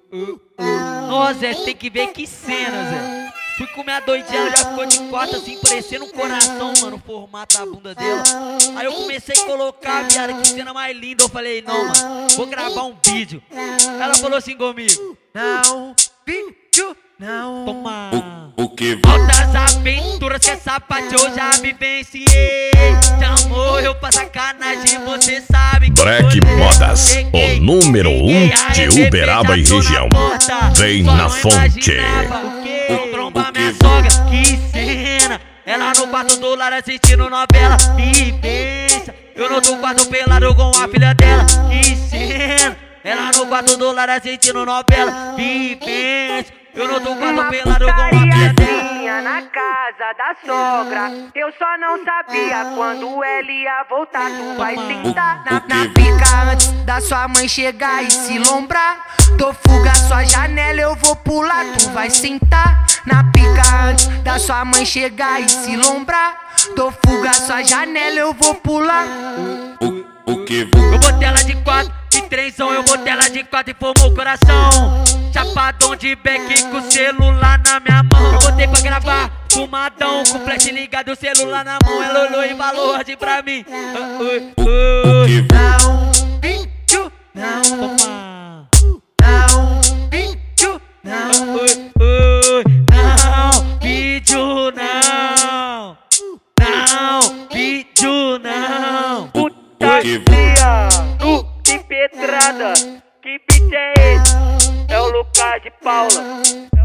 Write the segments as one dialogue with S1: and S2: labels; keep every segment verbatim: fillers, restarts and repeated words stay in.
S1: Nossa, Zé, tem que ver que cena, Zé. Fui comer a doidinha, ela já ficou de quatro assim, parecendo um coração, mano, o formato da bunda dela. Aí eu comecei a colocar, viado, que cena mais linda. Eu falei, não, mano, vou gravar um vídeo. Ela falou assim comigo: não, vídeo, não. Toma.
S2: O, o que?
S1: Altas aventuras que essa parte eu já vivenciei. Te amor, eu pra sacanagem, você sabe que
S3: Break Modas, o número um de Uberaba e região. Vem na fonte.
S1: Tromba minha sogra, que cena. Ela no quarto do lar assistindo novela. Me pensa, eu no do quarto pelado com a filha dela. Que cena. Ela no quarto do lar assistindo novela. Me pensa, eu no do quarto pelado com a filha dela.
S4: Na casa da sogra, eu só não sabia quando ela ia voltar. Tu vai sentar na, na pica antes da sua mãe chegar e se lombrar. Dou fuga sua janela, eu vou pular. Tu vai sentar na pica antes da sua mãe chegar e se lombrar. Dou fuga sua janela, eu vou pular.
S2: O, o que?
S1: Eu botei ela de quatro, de trenzão, eu botei ela de quatro e formou o coração. Chapadão de beck com o celular na minha mão. Eu botei pra gravar, fumadão, com flash ligado, o celular na mão. Ela olhou e falou assim pra mim: uh, uh, uh. Não, vídeo, não. Toma. Não, vídeo, não. Uh, uh, não, vídeo, não. Não, vídeo, não.
S4: Puta fria, nu, que pedrada. Que beat é esse? É o Lucas de Paula.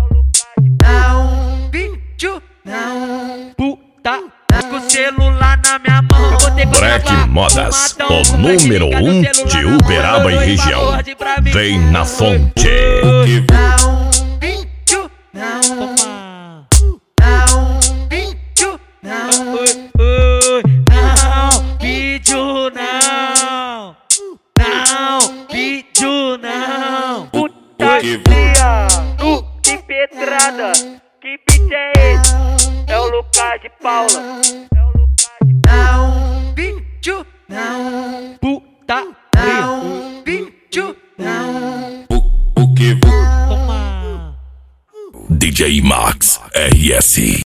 S1: Não, vídeo, não. Puta, com o celular na minha mão. Eu botei pra
S3: Break
S1: gravar,
S3: Modas,
S1: fumadão,
S3: o
S1: com
S3: número
S1: flash ligado,
S3: um
S1: celular
S3: de
S1: na mão.
S3: Uberaba e
S1: Ela olhou
S3: região.
S1: falou assim pra mim:
S3: Vem na fonte.
S1: não, vídeo, não. Toma. Não, vídeo, não. Uh, uh, não, vídeo, não. Não, vídeo, não.
S4: Puta fria, nu, que pedrada. Que beat é esse? É o Lucas de Paula.
S1: Não, vídeo, não. Puta, não, vídeo, não.
S2: O, o que?
S1: Toma.
S3: D J Max R S.